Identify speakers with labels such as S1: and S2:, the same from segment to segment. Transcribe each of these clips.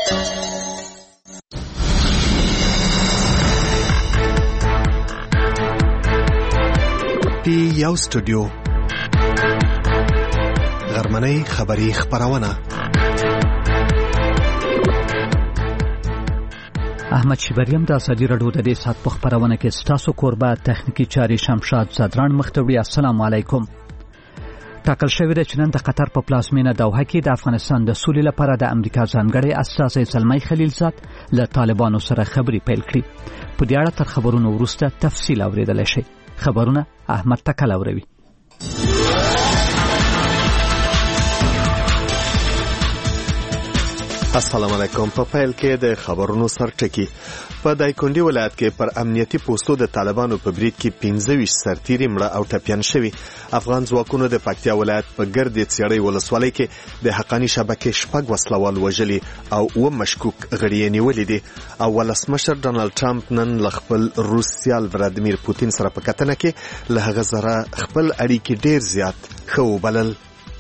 S1: یو سټوډیو غرمنۍ خبری خبرونه.
S2: احمد شیبریم د ازادي راډیو د دې سات په خبرونه کې ستاسو کوربه تخنیکی چاري شمشاد زادران مختوی. السلام علیکم. ټاکل شوی د چنن د قطر په پلازمینه دوحه کې د افغانستان د سولې لپاره د امریکا ځانګړي استازی زلمی خلیلزاد له طالبانو سره خبرې پیل کړې. په دې اړه تر خبرونو وروسته تفصیل اوریدل شي. خبرونه احمد تکل اوروي.
S1: السلام علیکم. په پیل کې د خبرونو سرټکی. په دایکنډي ولایت کې پر امنیتي پوسټو د طالبانو په برید کې 25 سرتیري مړه او ټپیان شوي. افغان ځواکونو د پکتیا ولایت په ګردې څېړۍ ولسوالۍ کې د حقانی شبکې 6 وسلوال وژلي او 2 مشکوک غړي نیولې دي. او ولسمشر ډانلډ ټرمپ نن له خپل روس سیال ولادیمیر پوتین سره په کتنه کې له هغه سره خپل اړیکې ډېر زیات ښه وبلل.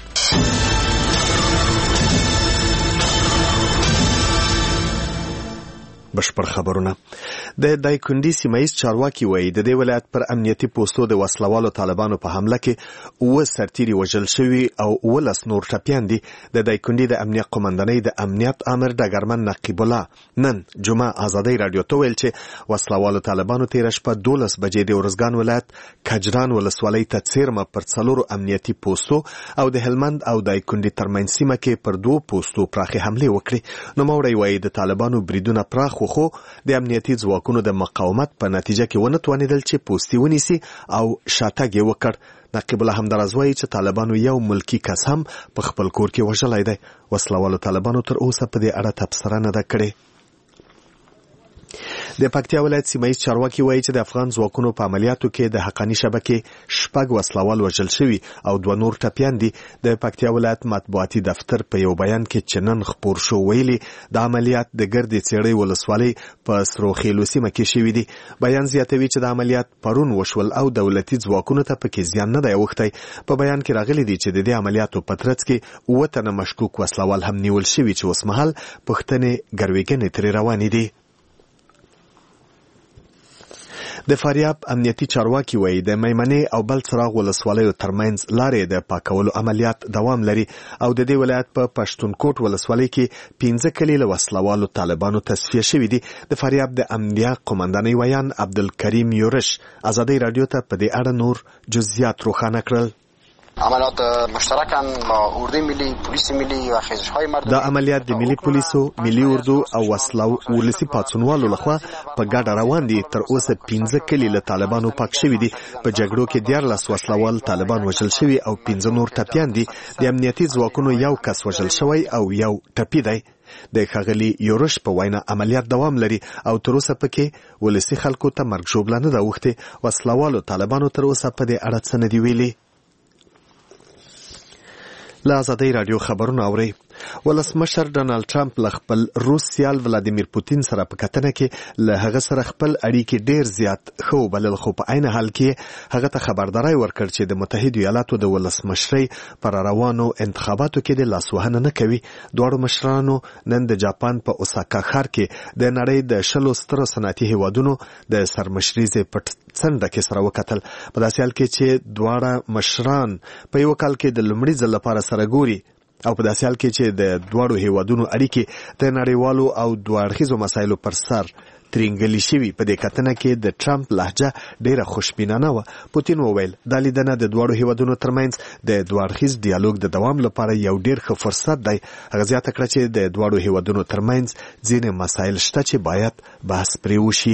S1: بشپړ خبرونه. د دایکنډي سیمایي چارواکي وایي د دې ولایت پر امنیتي پوسټو د وسلوالو طالبانو په حمله کې 2 سرتیري وژل شوي او 12 نور ټپیان دي. د دایکنډي د امنیت قومندانۍ د امنیت امر ډګرمن نقیب الله نن جمعه ازادي رادیو ته ویل چې وسلوالو طالبانو تیر شپه 12 بجې د ورزګان ولایت کجران ولسوالۍ ته څیرمه پر 4 امنیتي پوسټو او د هلمند او دایکنډي ترمنځ سیمه کې پر 2 پوسټو پراخي حمله وکړي. نو موري وایي د طالبانو بریدونه پراخ خو د امنیتي ځواکونو د مقاومت په نتیجه کې ونه توانیدل چې پوسټي ونیسي او شاتګ یې وکړ. نقیب الله همدارز وایي چې طالبانو یو ملکی کس هم په خپل کور کې وژلی دی. وسلوالو طالبانو تر اوسه په دې اړه تبصره نه ده کړې. د پکتیا ولایت سیمایي چارواکي وایي چې د افغان ځواکونو په عملیاتو کې د حقانی شبکې 6 وسلوال وژل شوي او 2 نور ټپیان دي. د پکتیا ولایت مطبوعاتي دفتر په یو بیان کې چنن خبر شو ویلي د عملیات د ګردې څېړۍ ولسوالۍ په سروخیلو سیمه کې شوي دي. بیان زیاتوي چې د عملیات پرون وشول او دولتي ځواکونو ته پکې زیان نه دی اوښتی. په بیان کې راغلي دي چې د دې عملیاتو په ترڅ کې 2 تنه مشکوک وسلوال هم نیول شوي چې اوس مهال پوښتنې ګروېږنې ترې روانې دي. د فاریاب امنیتي چارواکي وایي د میمنې او بل څراغ ولسوالیو ترمنځ لارې د پاکولو عملیات دوام لري او د دې ولایت په پښتونکوټ ولسوالۍ کې 15 کلي له وسلوالو طالبانو تصفیه شوي دي. د فاریاب د امنیه قومندانۍ ویان عبدالکریم یورش ازادي رادیو ته په دې اړه نور جزئیات روښانه کړل.
S3: عملیات مشترکاً با اردوی ملی، پلیس ملی و خیزش‌های مردمی.
S1: دا عملیات د ملي پولیسو، ملي اردو او ولسي پاڅونوالو لخوا په ګډه روان دي. تر اوسه 15 کلي له طالبانو پاک شوي دي. په جګړو کې 14 وسلوال طالبان وژل شوي او 15 نور ټپیان دي. د امنیتي ځواکونو یو کس وژل شوی او یو ټپي دی. د ښاغلي یورش په وینا عملیات دوام لري او تر اوسه پکې ولسي خلکو ته مرګ ژوبله نه ده اوښتې. وسلوالو طالبانو تر اوسه په دې اړه څه نه دي ویلي. له ازادي رادیو خبرونه اوري. ولسمشر ډانلډ ټرمپ له خپل روس سیال ولادیمیر پوتین سره په کتنه کې له هغه سره خپل اړیکې ډېر زیات ښه وبلل خو په عین حال کې هغه ته خبرداری ورکړ چې د متحده ایالاتو د ولسمشرۍ پر روانو انتخاباتو کې د لاسوهنه نه کوي. دواړو مشرانو نن د جاپان په اوساکا ښار کې د نړۍ د 20 سترو صنعتي هیوادونو د سرمشرۍ پټ څنډه کې سره وکتل. په داسې حال کې چې دواړه مشران په یو کال کې د لومړي ځل لپاره سره ګوري او په داسې حال کې چې د دواړو هیوادونو اړیکې د نړیوالو او دوه اړخیزو مسایلو پر سر ترینګلي شوي. په دې کتنه کې د ټرمپ لهجه ډیره خوشبینانه وه. پوتین وویل دا لیدنه د دواړو هیوادونو ترمنځ د دوه اړخیز ډیالوګ د دوام لپاره یو ډیر ښه فرصت دی. هغه زیاته کړه چې د دواړو هیوادونو ترمنځ ځینې مسایل شته چې باید بحث پرې وشي.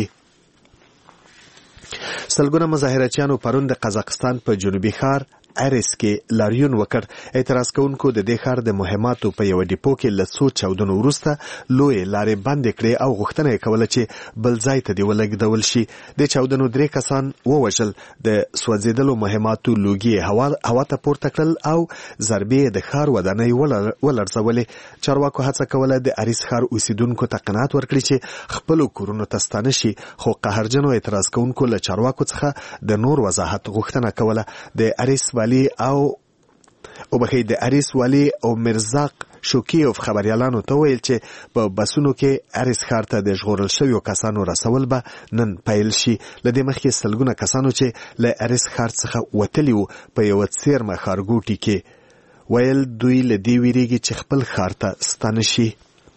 S1: سلګونه مظاهرچیانو پرون د قزاقستان په جنوبي ښار اریس کې لاریون وکړ. اعتراض کوونکو د دې ښار د مهماتو په یو ډیپو کې له څو چاودنو وروسته لوی لارې بندې کړې او غوښتنه یې کوله چې بل ځای ته دې ولګېدول شي. د چاودنو 3 کسان ووژل. د سوځېدلو مهماتو لوګي هوا ته پورته کړل او ضربې د ښار ودانۍ ولړزولې. چارواکو هڅه کوله د اریس ښار اوسیدونکو ته قناعت ورکړي چې خپلو کورونو ته ستانه شي، خو قهرجنو اعتراض کوونکو له چارواکو څخه د نور وضاحت غوښتنه کوله. د اریس والی او او بخې د اریس والی او مرزاق شوکیوف خبريالانو ته ویل چې په بسونو کې اریس ښار ته د ژغورل شویو کسانو رسول به نن پیل شي. لدې مخکې سلګونه کسانو چې له اریس ښار څخه وتلي وو په یو څیرمه ښارګوټي کې ویل دوی له دې ویریږي چې خپل ښار ته ستانه شي.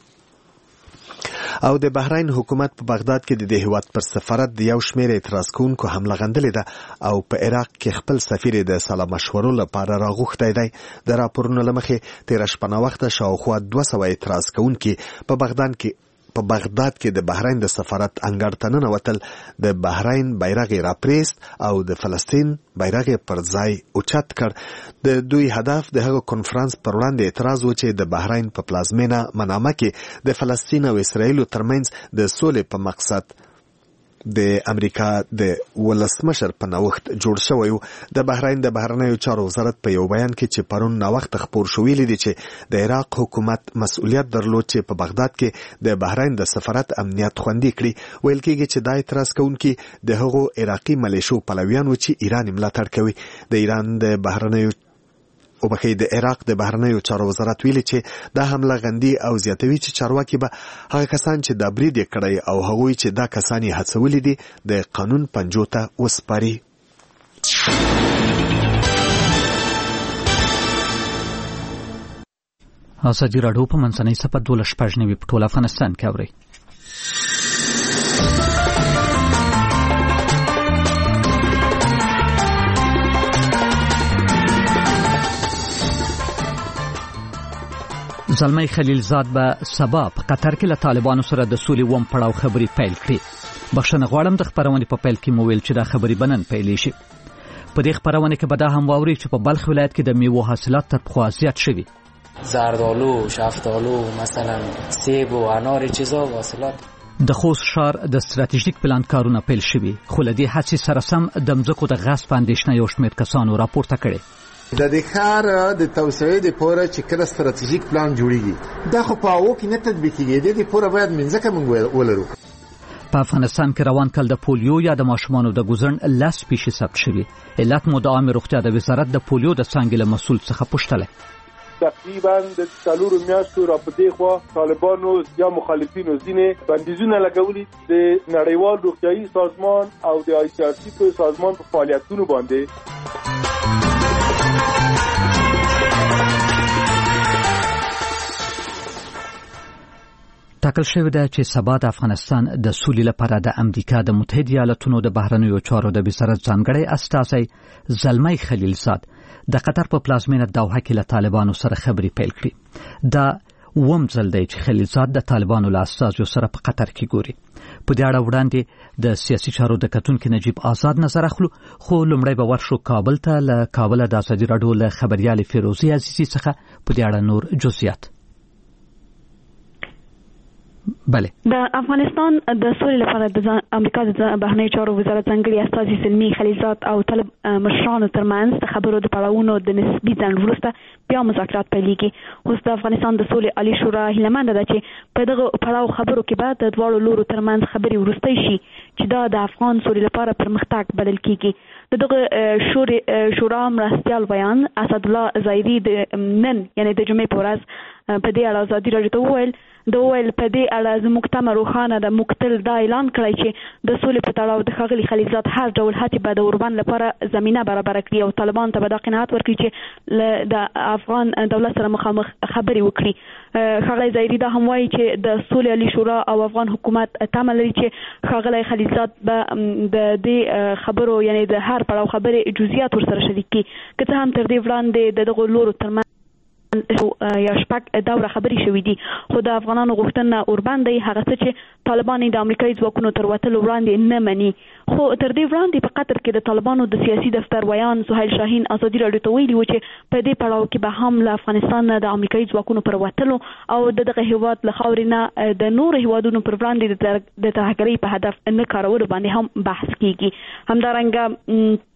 S1: او د بحرین حکومت په بغداد کې د هیواد پر سفارت د یو شمېر اعتراض کوونکو حمله غندلې ده او په عراق کې خپل سفیر د سلا مشورو لپاره راغوښتی دی. د راپورونو له مخې تېره شپه ناوخته شاوخوا 200 اعتراض کوونکي په بغداد کې د بحرین د سفارت انګړ ته ننوتل. د بحرین بیرغ یې راپریست او د فلسطین بیرغ یې پر ځای اوچت کړ. د دوی هدف د هغه کنفرانس پر وړاندې اعتراض و چې د بحرین په پلازمینه منامه کې د فلسطین او اسرائیل ترمنځ د سولې په مقصد د امریکا د ولسمشر په نوښت جوړ شوی و. د بحرین د بهرنیو چارو وزارت په یو بیان کې چې پرون نوښت خبر شو ویلي دی چې د عراق حکومت مسؤلیت درلود چې په بغداد کې د بحرین د سفارت امنیت خوندي کړي. ویل کېږي چې دا اعتراض کوونکي د هغو عراقي ملیشو پلویان و چې ایران ملاتړ کوي. د ایران د بهرنیو او بخې د عراق د بهرنیو چارو وزارت ویلي چې دا حمله غندي او زیاتوي چې چارواکي به هغه کسان چې دا برید یې کړی او هغوی چې دا کسان یې هڅولي دي د قانون پنجو ته وسپاري.
S2: ازادي راډیو په منځنۍ صفحه 12 په ټول افغانستان کې اوري. زلمی خلیلزاد به سبا په قطر کې له طالبانو سره د سولې وم پړاو خبرې پیل کړې. بخښنه غواړم د خبرونې په پیل کې مو ویل چې دا خبرې بنن پیلې شي. په دې خبرونه کې به دا هم واوري چې په بلخ ولایت کې د میوو حاصلات تر پخوا زیات شوي.
S4: زردالو، شفتالو، مثلا سیب و انار چیزا حاصلات.
S2: د خوست ښار د ستراتیژیک پلان کارونه پیل شوي خو له دې هڅې سره سم د مځکو د غصب اندېښنه یو شمېر کسانو راپورته کړې.
S5: د دې ښار د توسعې لپاره چې کله ستراتیژیک پلان جوړیږي دا خو په هغو کې نه تطبیقیږي. د دې لپاره باید منځکه موږ ولرو.
S2: په افغانستان کې روان کال د پولیو یا د ماشومانو د ګوزن 10 پیښې ثبت شوي. علت مو د عامه روغتیا د وزارت د پولیو د څانګې له مسؤل څخه پوښتلی.
S6: تقریبا د 4 میاشتو راپدې خو طالبانو یا مخالفینو ځینې بندیزونه لګولي د نړیوال روغتیايي سازمان او د ICRC په سازمان په فعالیتونو باندې.
S2: ټاکل شوې ده چې سبا د افغانستان د سولې لپاره د امریکا د متحده ایالاتونو د بهرنیو چارو د وزارت ځانګړی استازی زلمی خلیلزاد د قطر په پلازمینه دوحه کې له طالبانو سره خبرې پیل کړې. دا وم ځل دی چې خلیلزاد د طالبانو له استازو سره په قطر کې ګوري. په دې اړه وړاندې د سیاسي چارو د کتونکو نجیب آزاد نظر اخلو خو لومړی به ورشو کابل ته. له کابل د ازادي راډیو له خبريال فیروزي عزیزي څخه په دې اړه نور جزئیات. بله
S7: د افغانستان د سولې لپاره د امریکا د بهرنیو چارو وزارت ځانګړي استازي زلمی خلیلزاد او طالب مشرانو ترمنځ د خبرو د پړاوونو د نسبي ځنډ وروسته بیا مذاکرات پیلېږي. اوس د افغانستان د سولې عالی شورا هیلهمنده ده چې په دغه پړاو خبرو کې به د دواړو لورو ترمنځ خبرې وروستۍ شي چې دا د افغان سولې لپاره پرمختګ بلل کېږي. دغه شورا مرستیال بیان اسد الله ظاهري د نن یعنی د جمعې په ورځ په دې اړه ازادي راډیو ته وویل په دې اړه زموږ تمه روښانه ده. موږ تل دا اعلان کړی چې د سولې په تړاو د ښاغلي خلیلزاد هر ډول هڅې به د اوربند لپاره زمینه برابره کړي او طالبان ته به دا قناعت ورکړي چې د افغان دولت سره مخامخ خبرې وکړي. ښاغلی ظاهري دا هم وایي چې د سولې عالی شورا او افغان حکومت تمه لري چې ښاغلی خلیلزاد به د دې خبرو یعنی د هر پړاو خبرې جزئیات ورسره شریک کړي. که څه هم تر دې وړاندې د دغو لورو ترمنځ یا شپږ دوره خبرې شوې دي خو د افغانانو غوښتنه اوربند دی هغه څه چې طالبان د امریکایي ځواکونو تر وتلو وړاندې نه مني. خو تر دې وړاندې په قطر کې د طالبانو د سیاسي دفتر ویان سهیل شاهین ازادي راډیو ته ویلي و چې په دې پړاو کې به هم له افغانستان نه د امریکایي ځواکونو پر وتلو او دغه هیواد له خاورې نه د نورو هیوادونو پر وړاندې د ترهګرۍ په هدف نه کارولو باندې هم بحث کیږي. همدارنګه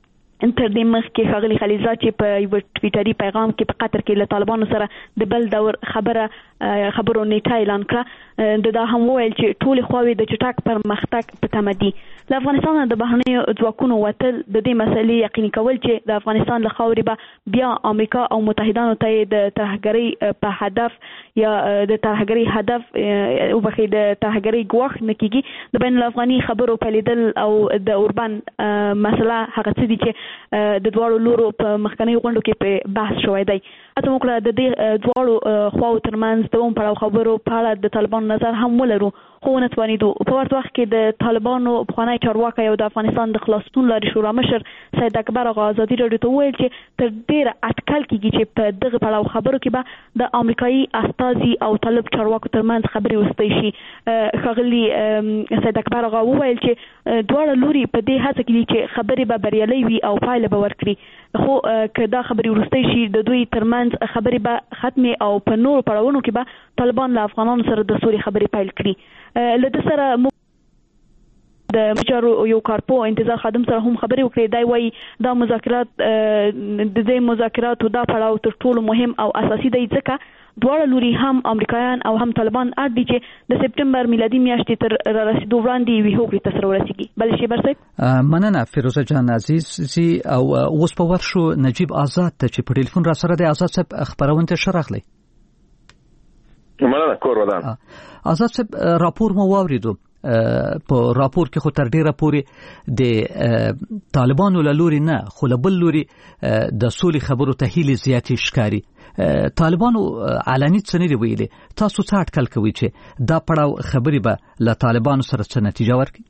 S7: تر دې مخکې ښاغلي خلیلزاد چې په یو ټویټري پیغام کې په قطر کې له طالبانو سره د بل دور خبرو نیټه اعلان کړه دا هم وویل چې ټولې خواوې د چټک پرمختګ په تمه دي. له افغانستان د بهرنیو ځواکونو وتل د دې مسلې یقیني کول چې د افغانستان له خاورې به بیا امریکا او متحدانو ته د ترهګرۍ په هدف یا د ترهګرۍ هدف او بخې د ترهګرۍ ګواښ نه کیږي. د بین الافغاني خبرو پیلیدل او د اوربان مسله هغه څه دي چې د دواړو لورو په مخکنیو غونډو کې په بحث شوی دی. اته موږ د دې دواړو خواو ترمنځ د اوم پړاو خبرو په اړه د طالبانو نظر هم ولرو خو نه توانیدو. په ورته وخت کې د طالبانو پخوانی چارواکي او د افغانستان د خلاصون لارې شورا مشر سید اکبر آغا ازادي راډیو ته وویل چې تر ډیره اټکل کیږي چې په دغه پړاو خبرو کې به د امریکایي استازي او طالب چارواکو ترمنځ خبرې وستې شي. ښاغلي سید اکبر آغا وویل چې دواړه لوري په دې هڅه کې دي چې خبرې به بریالۍ وي او پایله به ورکړي خو که دا خبرې وروستۍ شي د دوی ترمنځ خبرې به ختمې او په نورو پړاوونو کې به طالبان له افغانانو سره د سولې خبرې پیل کړي. له دې سره د مجارو یو کارپو انتظار خادم سره هم خبرې وکړې. دا وایي دا مذاکرات د دې مذاکراتو دا پړاو تر ټولو مهم او اساسي دی ځکه دواړه لوري هم امریکایان او هم طالبان اړ دي چې د سپټمبر میلادي میاشتې تر رسیدو وړاندې یوې هوکړې ته سره ورسیږي. بل شیبر صاحب
S2: مننه فیروزه جان عزیزي او اوس په ورشو نجیب آزاد ته چې په ټلیفون را سره د آزاد صاحب خبرونه شرحلي.
S8: مننه کور ودان.
S2: آزاد صاحب راپور مو واوریدو په راپور کې خو تر ډیره پورې د طالبانو له لوري نه خو له بل لوري د سولې خبرو ته هیلې زیاتې ښکاري. طالبانو علني څه نه دی ویلي. تاسو څه اټکل کوئ چې دا پړاو خبرې به له طالبانو سره څه نتیجه ورکړي؟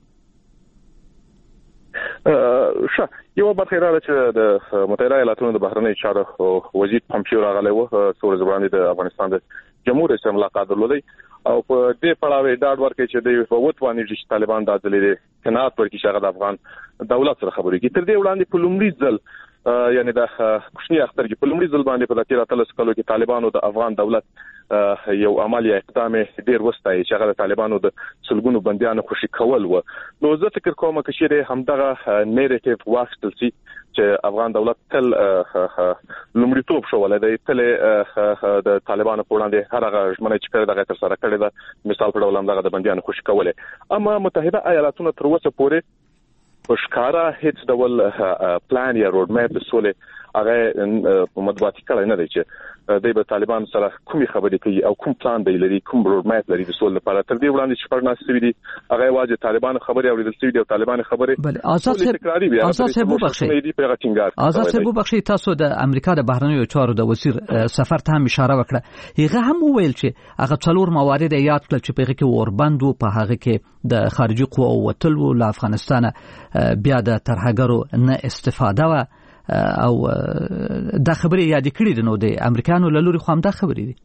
S8: یو برخه راځي چې د متحده ایالاتونو د بهرنی چارو وزیر پامپیو راغلی و څو ورځې وړاندې د افغانستان د جمهور رئیس ملاقات درلودی او په دې پړاو ډاډ ورکړي چې د وټوانی چې طالبان د ځلې قناعت ورکړي چې هغه د افغان دولت سره خبرې کوي. تر دې وړاندې په لومړي ځل یعنی د کوچنی اختر کې په لومړي ځل باندې په 13 کلو کې طالبانو د افغان دولت یو عملی اقدام ډیر وستای چې هغه د طالبانو د سلګونو بنديانو خوشي کول و. نو زه فکر کوم چې همدغه نیریټیو واخیستل شي چې افغان دولت تل لومړیتوب شو ولې د د طالبانو په وړاندې هر هغه ژمنه چې کړې دغه تر سره کړې ده مثال په ډول همدغه د بنديانو خوشي کوله. اما متحده ایالاتونو تر اوسه پورې په ښکارا هیڅ ډول پلان یا روډ میپ د سولې هغه مطبوعاتي کړی نه دی چې د طالبان سره کومې خبرې کوي او کوم پلان دی لري کوم روډ میپ لري د سولې لپاره. تر دې وړاندې چې پرناس سوي دي هغه واجب طالبان خبرې اوریدل سوي دي او طالبان خبرې
S2: بل آزاد صاحب وبخښي تاسو د امریکا د بهرنیو چارو د وزیر سفر ته هم اشاره وکړه. هغه هم وویل چې هغه څلور موارد یاد کړل چې په هغه کې اوربند او په هغه کې د خارجي قواو وتل او له افغانستان بیا د ترهګرو نه استفاده و او دا خبرې یاد کړې دي. نو د امریکانو له لوري خو هم دا خبرې دي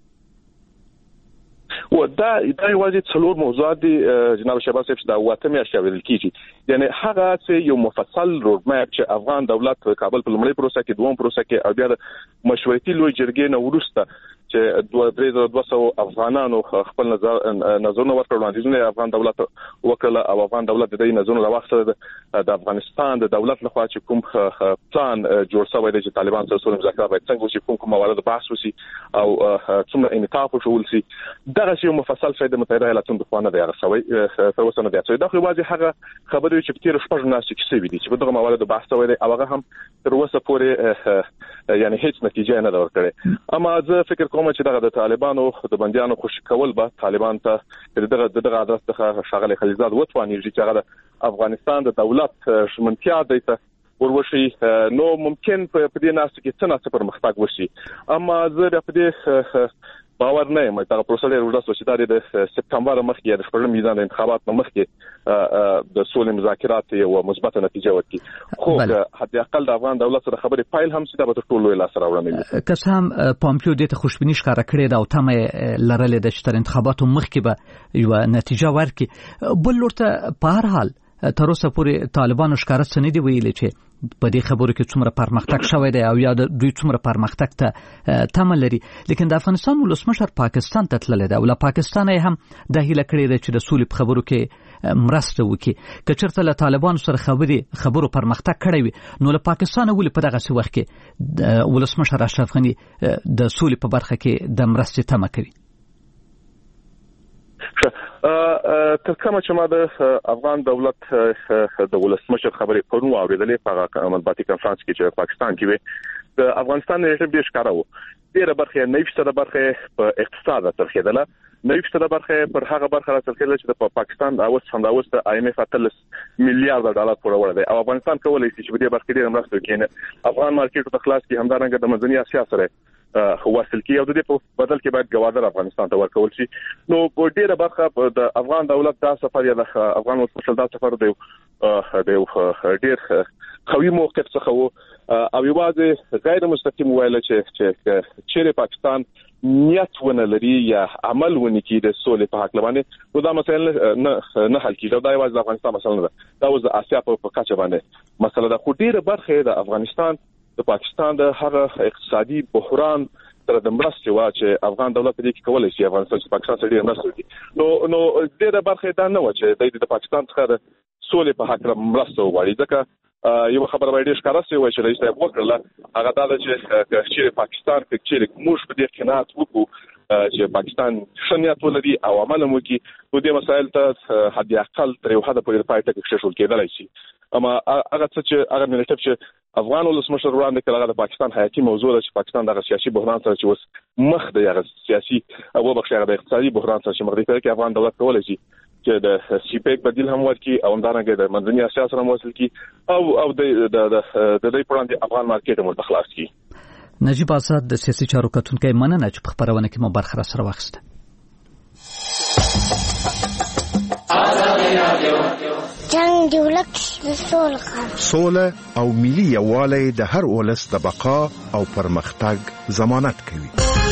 S8: و دا یوازې څلور موضوعات دي جناب شهباز صاحب دا واته میاشتې ویل کیږي. یعنی هغه چې یو مفصل روډ میپ چې افغان دولت کابل په لومړی پروسه کې دوم پروسه کې او بیا د مشورتي لوی جرګې نه وروسته چې 200 افغانانو خپل نظرونه ورکړل وړاندیزونه افغان دولت وکړه او افغان دولت د دې نظرونه راوخته د افغانستان د دولت لخوا چې کوم پلان جوړ شوی دی چې طالبان سره سولې مذاکرات باید څنګه وشي کوم موارد بحث وشي او څومره انعطاف وشول شي دغه یو مفصل شاید متحده ایالاتونو د خوانه دی هغه شوی تر اوسه نه دی چې دا خو واځي هغه خبرې چې په تیر شپږ ناس کې څه ویلي چې په دغه موارد بحث شوی دی او هغه هم تر اوسه پورې یعنی هیڅ نتیجه نه ورکړي. اما زه فکر کوم چې دغه د طالبانو د بنديانو خوشي کول به طالبان ته دغه عادت څخه شاغلي خلیلزاد وټوانی چې هغه د افغانستان د دولت شمنتیا دی ته وروشي نو ممکن په دې ناس کې څه نه پرمختګ وشي. اما زه په دې باور نه یم دا پروسه ډېر وړاندې چې د سپتمبر مخکې د شپږم میدان انتخابات مخکې د سولې مذاکرات یو مثبت نتیجه ورکړي خو حتی اقل د افغان دولت سره خبرې فایل هم سیده به ټول له سره وړاندې
S2: که څه هم پامپیو د ته خوشبینی ښکارا کړې دا او تمه لرلې د چې تر انتخاباتو مخکې به یو نتیجه ورکړي. بل ورته په هر حال تر اوسه پورې طالبانو ښکارا څه نه دی ویلي چې په دې خبرو کې څومره پرمختګ شوی دی او یا دوی څومره پرمختګ ته تمه لري. لیکن د افغانستان ولسمشر پاکستان ته تللی دی او له پاکستانه یې هم د هیله کړې ده چې د سولې په خبرو کې مرسته وکړي. که چېرته له طالبانو سره خبرو پرمختګ کړی وي نو له پاکستانه ولې په دغسې وخت کې ولسمشر اشرف غني د سولې په برخه کې د مرستې تمه کوي؟
S8: تر کومه چې ما د افغان دولت د ولسمشر خبرې پرون واورېدلې په مطبوعاتي کنفرانس کې چې پاکستان کې وي د افغانستان ریټ ډېر ښکاره و. ډېره برخه 90% برخه په اقتصاد ترخیدله، 90% برخه پر هغه برخه راڅرخیدله چې د پاکستان اوس د IMF 30 میلیارډ ډالر پورې وړ دی او افغانستان کولای شي چې په دې برخه کې ډېر مرسته وکړي. افغان مارکیټ ته خلاص کې همدارنګه د منځنۍ اسیا سره وصل کی او د دې په بدل کې باید ګوادر افغانستان ته ورکول شي. نو په ډیره برخه د افغان دولت دا سفر یا د افغان ولسمشر دا سفر دی ډیر قوي موقف څخه وو او یوازې غیر مستقیم ویل چې پاکستان نیت ونه لري یا عمل ونه کوي د سولې په حق باندې نو دا مسله نه حل کیږي. دا یوازې د افغانستان مسله نه ده، دا د اسیا په کچه باندې مسله ده. خو ډیره برخه د افغانستان د پاکستان د هغه اقتصادي بحران تر د مرستې وا چې افغان دولت دې کې کولای شي افغانستان چې پاکستان سره مرسته وکړي. نو ډیره برخه دا نه و چې د پاکستان څخه د سولې په حق مرسته وغواړي. ځکه یو خبره باید ښکاره شي چې رئیس صاحب وکړه هغه دا چې پاکستان کې موږ په دې قناعت وکړو چې پاکستان شنیات ولري او عمل وکړي نو دې مسایل ته حد اقل تر یو حد پورې پای ته کېښول کېدلای شي. اما هغه څه چې هغه ملت چې افغان ولسمشر وړاندې کړل د پاکستان حیاتي موضوع ده چې پاکستان د سیاسي بحران سره چې اوس مخ دی، هغه سیاسي او بخښه د اقتصادي بحران سره چې مخ دی کې افغان دولت کولای شي چې د سیپیک بدیل هم ورکړي او همدارنګه د منځنۍ اسیا سره موصل کړي او د دې پرانده افغان مارکیټ هم خلاص کړي.
S2: نجیب آزاد د سیاسي چارو کتونکي مننه چې په خبرونه کې مو برخه را سره واخیسته.
S9: جنگ دی ولک
S10: سوله او ملي یووالی د هر ولس د بقا او پرمختګ ضمانت کوي.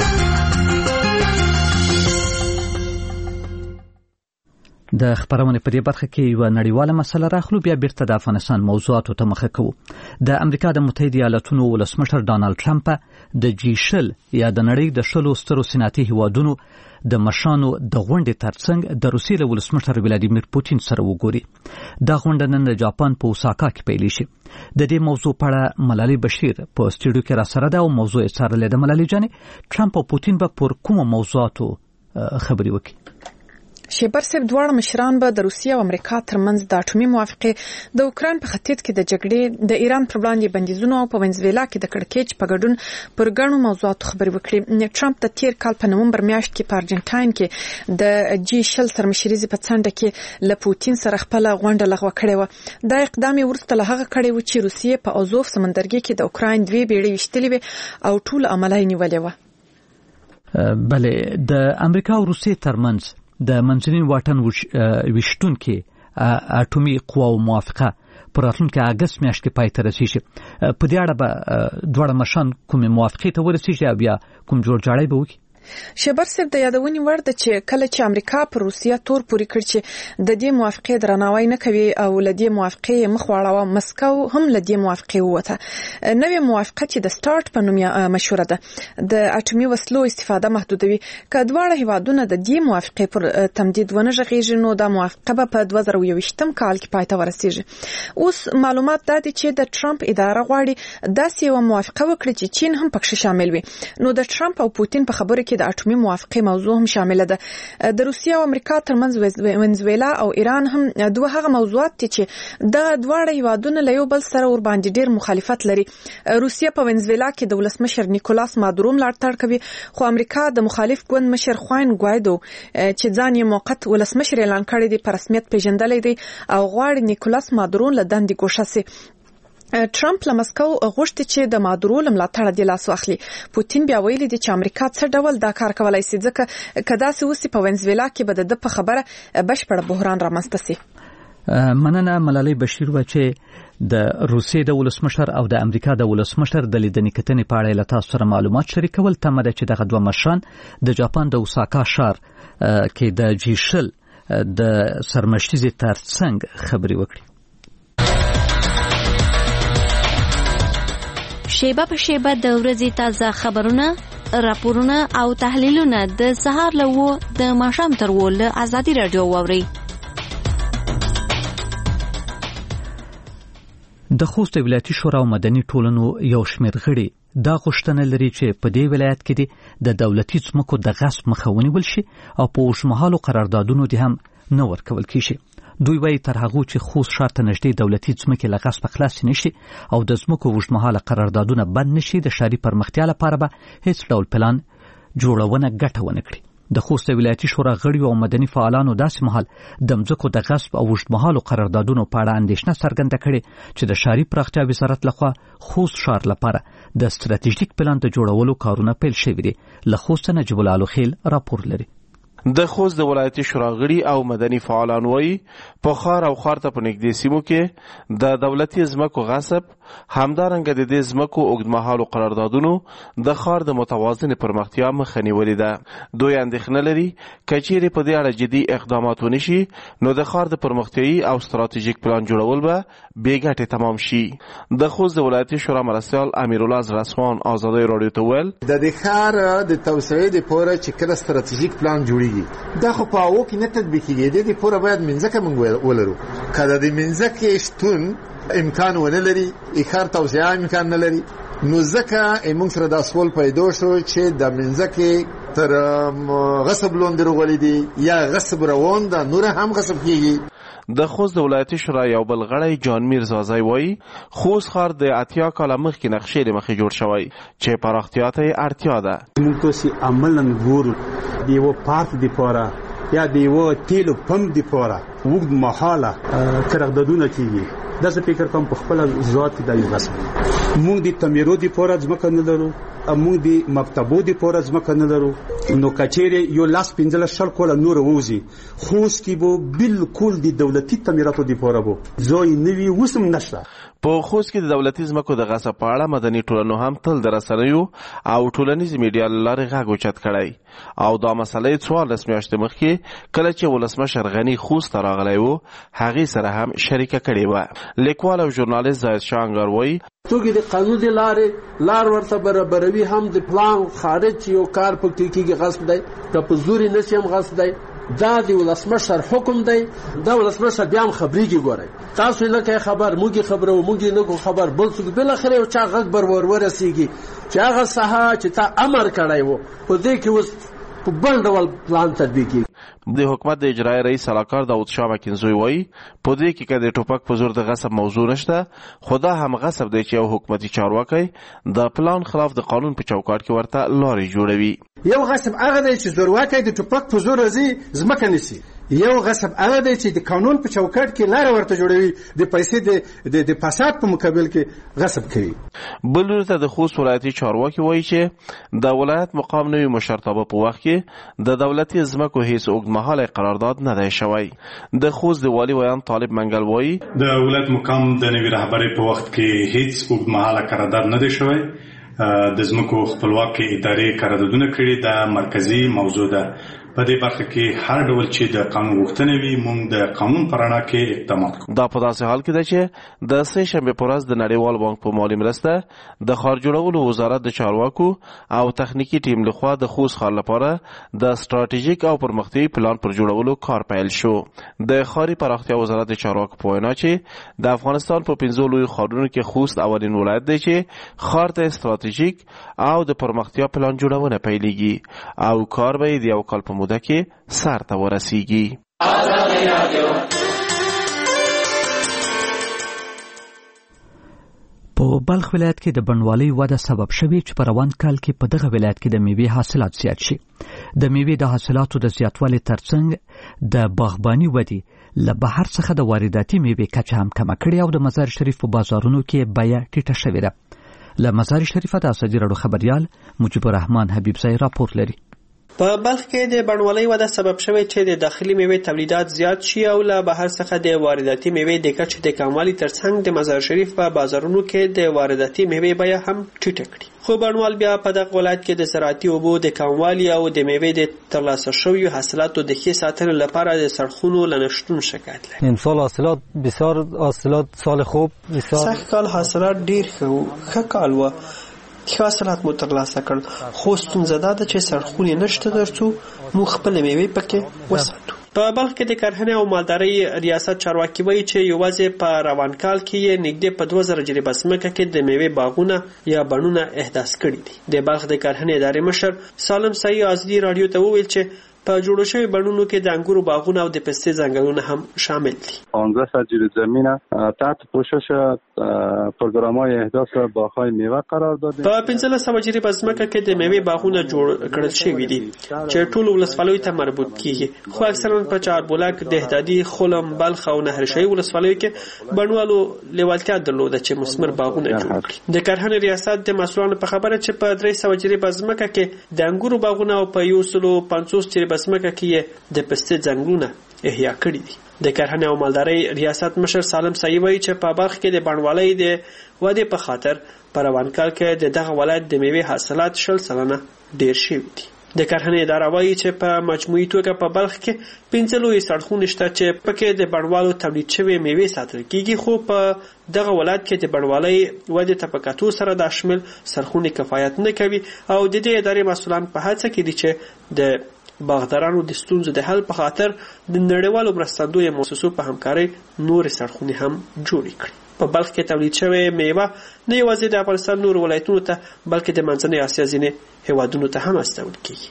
S2: د خبرونه په دې برخه کې یو نړیواله مسله راخلو بیا بیرته د افغانستان موضوعاتو ته مخه کوو. د امریکا د متحده ایالاتونو ولسمشر ډانلډ ټرمپ د G20 یا د نړۍ د 10 سترو صنعتي هیوادونو د مشرانو د غونډې ترڅنګ د روسیې له ولسمشر ولادیمیر پوتین سره وګوري. دا غونډه نن د جاپان په اوساکا کې پیل شي. د دې موضوع په اړه ملالۍ بشیر په استودیو کې را سره ده او موضوع یې څارلې ده. ملالۍ جانې، ټرمپ او پوتین به پر کومه موضوعاتو خبرې وکړي؟
S11: شیبر صاحب دواړه مشران به د روسیې او امریکا ترمنځ د اټومي موافقې د اوکراین په ختیځ کې د جګړې د ایران پر وړاندې بندیزونو او په وینزویلا کې د کړکېچ په ګډون پر ګڼو موضوعاتو خبرې وکړي. ټرمپ د تیر کال په نومبر میاشت کې په ارجنټاین کې د G20 سرمشریزې په څنډه کې له پوتین سره خپل غونډه لغوه کړې و. دا اقدام ورسته له هغه کړی و چې روسیې په ازوف سمندرګي کې د اوکراین دوی بیړۍ وشتلې و او ټول عملای نیولې و.
S2: بله، د امریکا او روسیې ترمنځ د منځني واټن وشتونکو اټومي قواو موافقه پر راتلونکي اگست میاشت کې پای ته رسیږي. په دې اړه به دواړه مشران کومې موافقې ته ورسیږي او بیا کوم جوړجاړی به وکړي؟
S11: شیبر صاحب د یادونې وړ ده چې کله چې امریکا پر روسیه تور پوري کړ چې د دې موافقې درناوی نه کوي او لدې موافقې مخ واړه مسکو هم لدې موافقې وته. نوې موافقه چې د سٹارټ په نوم مشهوره ده د اټومي وسلو استفاده محدودوي. کډواړه هیوادونه د دې موافقې پر تمدید ونه ژغېږي نو د موافقه په 2020 کال کې پای ته ورسیږي. اوس معلومات دا دي چې د ټرمپ اداره غواړي داسې یو موافقه وکړي چې چین هم پکې شامل وي. نو د ټرمپ او پوتین په خبره کې د اټومي موافقې موضوع هم شامل ده. د روسیې او امریکا ترمنځ وینزویلا او ایران هم دوه هغه موضوعات دي چې د دواړه هیوادونو له یو بل سره ور باندې ډیر مخالفت لري. روسیه په وینزویلا کې د ولسمشر نیکولاس مادورو ملاتړ کوي، خو امریکا د مخالف ګوند مشر خوان ګوایدو چې ځان یې موقت ولسمشر اعلان کړی دی په رسمیت پیژندلې دی او غواړي نیکولاس مادورو له دندې ګوښه سي. ټرمپ له مسکو غوښتي چې د مادورو ملاتړ د لاس واخلي. پوتین بیا ویلي دی چې امریکا څه ډول دا کار کولای شي ځکه کدا سه وسی په وینزویلا کې به د په خبره بشپړ بحران رامنځته سي.
S2: مننه ملالۍ بشیر و چې د روسیې د ولسمشر او د امریکا د ولسمشر د لیدنې کتنې په اړه له تاسو سره معلومات شریکول. تمه ده چې دغه دوه مشران د جاپان د اوساکا ښار کې د G20 د سرمشریزې ترڅنګ خبرې وکړي.
S12: شیبه په شیبه د ورځې تازه خبرونه، راپورونه او تحلیلونه د سهار له 9 د ماښام تر 10 له ازادي رادیو واورئ.
S2: د خوست ولایتي شورا او مدني ټولنو یو شمېر غړي دا غوښتنه لري چې په دې ولایت کې د دولتي ځمکو د غصب مخه ونیول شي او په اوږدمهالو قراردادونو دې هم نه ورکول کیږي. دوی وایي تر هغو چې خوست ښار ته نږدې دولتي ځمکې له غصبه خلاصې نشي او د ځمکو اوږدمهاله قراردادونه بند نشي، د ښاري پرمختیا لپاره به هیڅ ډول پلان جوړونه ګټه ونه کړي. د خوست ولایتي شورا غړیو او مدني فعالانو داسې مهال د مځکو د غصب او اوږدمهالو قراردادونو په اړه اندېښنه څرګنده کړې چې د ښاري پراختیا وزارت لخوا خوست ښار لپاره د ستراتیژیک پلان د جوړولو کارونه پیل شوي دي. له خوست نجیب الله الخیل راپور لري.
S13: د خوست د ولایتي شورا غړي او مدني فعالان وایي په ښار او ښار ته په نږدې سیمو کې د دولتي ځمکو غصب، همدارنګه د دې ځمکو اوږدمهالو قراردادونو د ښار د متوازن پرمختیا مخه نیولې ده. دوی اندېښنه لري که چیرې په دې اړه جدي اقدامات ونشي نو د ښار د پرمختیایي او ستراتیژیک پلان جوړول به بې ګټې تمام شي. د خوست د ولایتي شورا مرستیال امیرالله زړسوان ازادي رادیو ته ویل
S5: د دې ښار د توسعې لپاره چې کله ستراتیژیک پلان جوړیږي دا خو په هغو کې نه تطبیقېږي. د دې پوره باید منځکه موږ ولرو. که د دې منځکې شتون امکان ونه لري، ښار توسعه امکان نه لري، نو ځکه موږ سره دا سوال پیدا شو چې د منځکې تر غصب لاندې راغلي دي یا غصب روان ده، نور هم غصب کېږي.
S13: د خوست د ولایتي شورا یو بل غړی جان میر زازی وایي خوست ښار د 80 کاله مخکې نقشې د مخې جوړ شوی چې پراختیا ته یې اړتیا ده.
S14: موږ تاسې عملاً ګورو د یوه پارک دپاره یا د یوه تیلو پمپ دپاره اوږد مهاله قراردادونه کېږي. دا زه فکر کوم په خپله ذات کې دا یو غصب. موږ د تعمیرو دپاره ځمکه نه لرو، موږ د مکتبو دپاره ځمکه نه لرو، نو که چیرې یو 15 کاله نور ووځي خوست کې به بالکل د دولتي تعمیراتو دپاره به ځای نه وي، اوس هم نشته.
S13: په خوست کې د دولتي ځمکو د غصب په اړه مدني ټولنو هم تل د رسنیو او ټولنیزې میډیا له لارې غږ اوچت کړی او دا مسله یې 14 میاشتې مخکې کله چې ولسمشر غني خوست ته راغلی و هغې سره هم شریکه کړې وه. لیکوال او ژورنالیست زاهد شاه انګار وایي
S15: توګه د قانون د لار ورته برابروي، هم د پلان خارج یو کار په کې کېږي غصب دی، که په زور نشي هم غصب دی. دا د ولسمشر حکم دی، دا ولسمشر بیا هم خبرېږي. ګورئ تاسو لکه خبر موږ خبره و موږ نه کو خبر بل څوک بالاخره یو چا غږ بر ورسیږي چې هغه ساحه چې تا امر کړی و په دې کې اوس په بل ډول پلان تطبیق کیږي.
S13: د حکومت د اجرایي رئیس سلاکار داود شاه مکنزوی وایي په دې کې که د ټوپک په زور د غصب موضوع نشته، خو دا هم غصب دی چې یو حکومتي چارواکی د پلان خلاف د قانون په چوکاټ کې ورته لارې جوړوي.
S15: یو غصب هغه دی چې زورواکی د ټوپک په زور راځي ځمکه نیسي، یو غصب هغه دی چې د قانون په چوکاټ کې لاره ورته جوړوي، د پیسې د فساد په مقابل کې غصب کوي.
S13: بل لوري ته د خوست ولایتي چارواکي وایي چې د ولایت مقام نوي مشرتابه په وخت کې د دولتي ځمکو هیڅ اوږدمهاله قرارداد نه دی شوی. د خوست د والي ویان طالب منګل وایي
S16: د ولایت مقام د نوي رهبرۍ په وخت کې هیڅ اوږدمهاله قرارداد نه دی شوی. د ځمکو خپلواکي ادارې قراردادونه کړي، دا مرکزي موضوع ده. په دې برخه کې هر ډول چې د قانون غوښتنې وي موږ د قانون په رڼا کې اقدامات کوو.
S13: دا په داسې حال کې ده چې د سه شنبې په ورځ د نړیوال بانک په مالي مرسته د ښار جوړولو وزارت د چارواکو او تخنیکي ټیم لخوا د خوست ښار لپاره د ستراتیژیک او پرمختیایي پلان پر جوړولو کار پیل شو. د ښاري پراختیا وزارت د چارواکو په وینا چې د افغانستان په 15 لویو ښارونو کې خوست اولین ولایت دی چې ښار ته ستراتیژیک او د پرمختیا پلان جوړونه پیلېږي او کار به د یو کال په موده کې سر ته ورسیږي.
S2: په بلخ ولایت کې د بڼوالۍ وده سبب شوی چې په روان کال کې په دغه ولایت کې د میوې حاصلات زیات شي. د میوې د حاصلاتو د زیاتوالي ترڅنګ د باغباني ودې له بهر څخه د وارداتي میوې کچه هم کمه کړې او د مزار شریف په بازارونو کې بیه ټیټه شوې ده. له مزار شریفه د ازادي راډیو خبریال مجيب الرحمن حبیب زئی راپور لري.
S17: په بلخ کې د بڼوالۍ وده سبب شوی چې د داخلي میوې تولیدات زیات شي او له بهر څخه د وارداتي میوې د کچې د کموالي ترڅنګ د مزار شریف په بازارونو کې د وارداتي میوې بیه هم ټیټه کړي. خو بڼوال بیا په دغه ولایت کې د زراعتي اوبو د کموالي او د میوې د ترلاسه شویو حاصلاتو د ښې ساتنې لپاره د سړکونو له نشتون شکایت لري.
S18: امسال حاصلات بسیار حاصلات سال خوب بسیار
S17: سږ کال حاصلات ډیر ښه کال و. ښه حاصلات مو ترلاسه کړل خو ستونزه دا ده چې سړکونه نشته ترڅو موږ خپل میوې پکې وساتو. په بلخ کې د کرهنې او مالدارۍ ریاست چارواکي وایي چې یوازې په روان کال کې یې نږدې په 2000 جریبه ځمکه کې د میوې باغونه یا بڼونه احداث کړي دي. د بلخ د کرهنې ادارې مشر سالم سعی ازدي رادیو ته وویل چې په جوړو شوی بڼونو کې د انګورو باغونه او د پستې ځنګلونه هم شامل دي.
S19: 15 جریبه زمینه تحت پوشش پروگرام‌های احداث باغ‌های میوه قرار داده.
S17: په 1500 جریبه ځمکه کې د میوې باغونه جوړ کړل شوي دي چې ټول ولسوالیو ته مربوط کیږي. خو اکثرا په چاربولک، دهدادي، خلم، بلخ او نهرشهي ولسوالیو کې بڼوالو لیوالتیا درلوده چې مثمر باغونه جوړ کړي. د کرهنې ریاست د مسؤلانو په خبره چې په 300 جریبه ځمکه کې د انګورو باغونه او په 150 جریبه ځمکه کې د پستې ځنګلونه احیا کړي دي. د کرهنې او مالدارۍ ریاست مشر سالم سعی وایي چې په بلخ کې د بڼوالۍ د ودې په خاطر په روان کال کې دغه ولایت د میوې حاصلات 60% ډیر شوي دي. د کرهنې اداره وایي چې په مجموعي توګه په بلخ کې 15 سړکونه شته چې پکې د بڼوالو تولید شوی میوې ساتل کیږي. خو په دغه ولایت کې د بڼوالۍ ودې ته په کتو سره د شمل سرخونه کفایت نه کوي او د دې ادارې مسؤلان په هڅه کې دي چې د باغدارانو د ستونزو د حل په خاطر د نړیوالو مرستندویه مؤسسو په همکارۍ نور سړکونه هم جوړ کړي. په بلخ کې تولید شوی میوه نه یوازې د افغانستان نور ولایتونو ته بلکې د منځنۍ اسیا ځینې هیوادونو ته هم استول کیږي.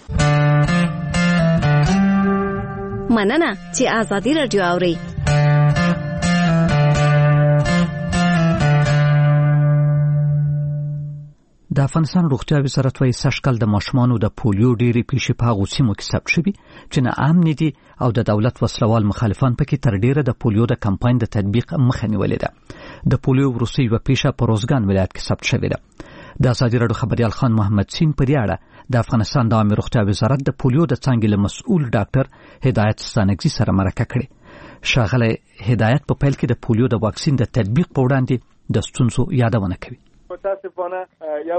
S12: مننه چې آزادي رادیو اوري.
S2: د افغانستان روغتیا وزارت وايي سږکال د ماشومانو د پولیو ډېری پیښې په هغو سیمو کې ثبت شوي چې نه امن دي او د دولت وسلوال مخالفان پکې تر ډیره د پولیو د کمپاین د تطبیق مخه نیولې ده. د پولیو وروستۍ یوه پیښه په روزګان ولایت کې ثبت شوې ده. د ازادي راډیو خبریال خان محمد سین پر اړه د افغانستان د عامه روغتیا وزارت د پولیو د څانګې له مسؤل ډاکټر هدایت ستانکزي سره مرکه کړې. ښاغلی هدایت په پیل کې د پولیو د واکسین د تطبیق په وړاندې د ستونزو یادونه کوي.
S6: متاسفانه یو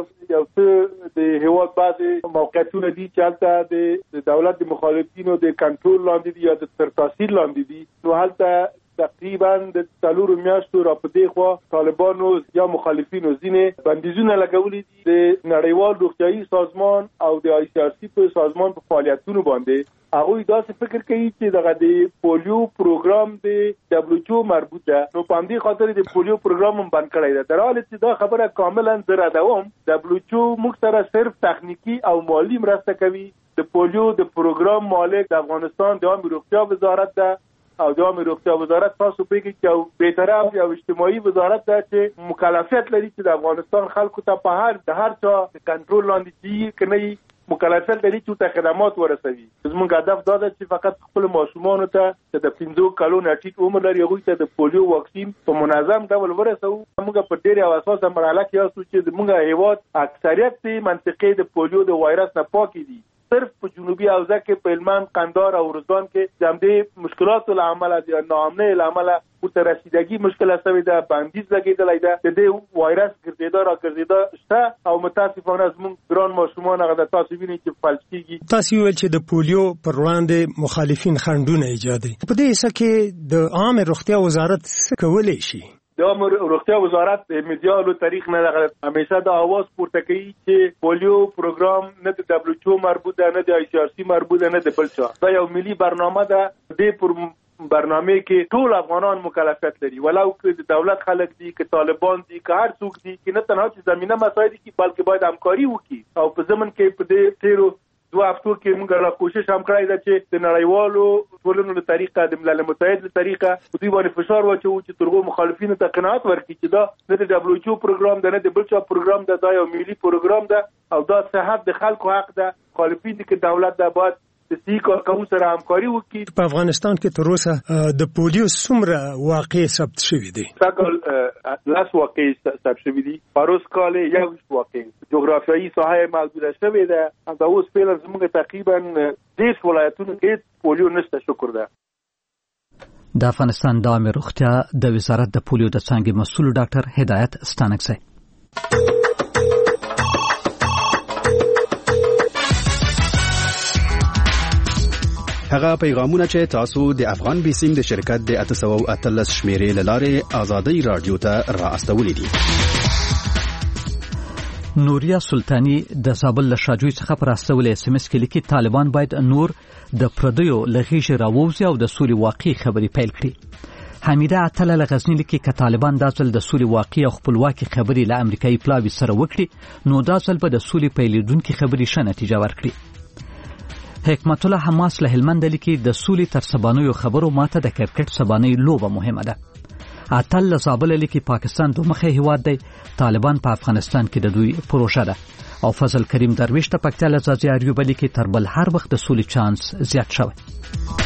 S6: څه د هیواد بعضې موقعیتونه دي چې هلته د دولت د مخالفینو د کنټرول لاندې دي یا د تر تاثیر لاندې دي. نو هلته تقریبا د 4 میاشتو را په دې خوا طالبانو یا مخالفینو ځینې بندیزونه لګولي دي د نړیوال روغتیايي سازمان او د آی سی آر سی په سازمان په فعالیتونو باندې. هغوی داسې فکر کوي چې دغه د پولیو پروګرام د دبليو مربوط ده. نو په همدې خاطر د پولیو پروګرام هم بند کړی ده. در حالی چې دا خبره کاملا زه ردوم. دبليو موږ سره صرف تخنیکی او مالی مرسته کوي. د پولیو د پروګرام مالک د افغانستان د عامه روغتیا وزارت ده او د عامه روغتیا وزارت تاسو پیږي چې به طرف یو اجتماعي وزارت ده چې مکلفیت لري چې د افغانستان خلکو ته په هر چا کنټرول لاندې دي کني مکلفیت لري چې ته خدمات ورسوي. زموږ هدف دا ده چې فقط خپل ماشومانو ته د 15 کلونو ټیټ عمر لري هغوی ته د پولیو واکسین په منظم ډول ورسوو. موږ په ډېرې اساسه مرحله کې یاستو چې زموږ هیواد اکثریت منطقې د پولیو د وایرس نه پاکې دي. صرف په جنوبي حوزه کې په هلمند، قندهار او روزګان کې د همدې مشکلاتو له امله د ناامنۍ له امله ورته رسیدګي مشکله شوې ده، بندیز لګېدلی ده، د دې وایرس ګرځېدا راګرځېدا شته او متاسفانه زموږ ګران ماشومان هغه د تاسو وینئ چې فلج کېږي.
S20: تاسو ویل چې د پولیو پر وړاندې مخالفین خنډونه ایجادوي. په دې حصه کې د عامه روغتیا وزارت څه کولی شي؟
S6: د عامه روغتیا وزارت میډیالو تاریخ نه همیشه د اواز پورته کوي چې پولیو پروګرام نه د دبليو مربوط ده، نه د آی سی آر سی مربوط ده، نه د بل چا. دا یو ملي برنامه ده. د پر برنامه کې ټول افغانان مکلفیت لري، ولو که د دولت خلک دي که طالبان دي که هر څوک دي، چې نه تنها چې زمینه مسایل دي بلکې باید همکاري وکړي. او په ضمن کې په دې تیرو 2 هفتو کې موږ لا کوشش هم کړی ده چې د نړیوالو ټولنو له طریقه د ملل متحد له طریقه دوی باندې فشار واچوو چې ترغو مخالفینو ته قناعت ورکړي چې دا نه د دبليو پروګرام ده، نه د بل چا پروګرام ده، دا یو ملي پروګرام ده او دا صحت د خلکو حق ده. مخالفین دي که دولت ده باید د صحي کارکوونکو سره همکاري وکړي.
S20: په افغانستان کې تر اوسه د پولیو څومره واقع ثبت شوي دي؟
S6: تقل لاس واقع ثبت شوي دي. پاروس کال یو واقع جغرافیایي ساحه محدوده شوې ده. دا اوس په زموږ تقریبا 10 ولایتونو کې پولیو نشته. شکر ده.
S2: د افغانستان د عامه روغتیا د وزارت د پولیو د څانګې مسؤل ډاکټر هدایت ستانکزی.
S21: هغه پیغامونه چې تاسو د افغان بیسیم د شرکت د 813 شمیرې لاره آزادۍ رادیو ته را استولې دي.
S2: نوریا سلطانی د زابل له شاجوی څخه پر استولې SMS کې لیکي طالبان باید نور د پردیو لغیش راووزي او د سولې واقعي خبري پیل کړي. حمیده عطله له غزنی لیکي ک طالبان د ځل د سولې واقعي او خپلواکي خبري له امریکایي پلاوی سره وکړي نو د ځل په د سولې پیلېدونکو خبري ښه نتیجه ورکړي. حکمت الله حماس له هلمند لیکي د سولې تر سبانیو خبرو ماته د کرکټ سبانۍ لوبه مهمه ده. عطل له زابل لیکي پاکستان دوه مخه هیواد دی. طالبان په افغانستان کې د دوی پروژه ده. او فضل کریم درویش ته پکتیا له ځاځي اریوب لیکي تر بل هر وخت د سولې چانس زیات شوی.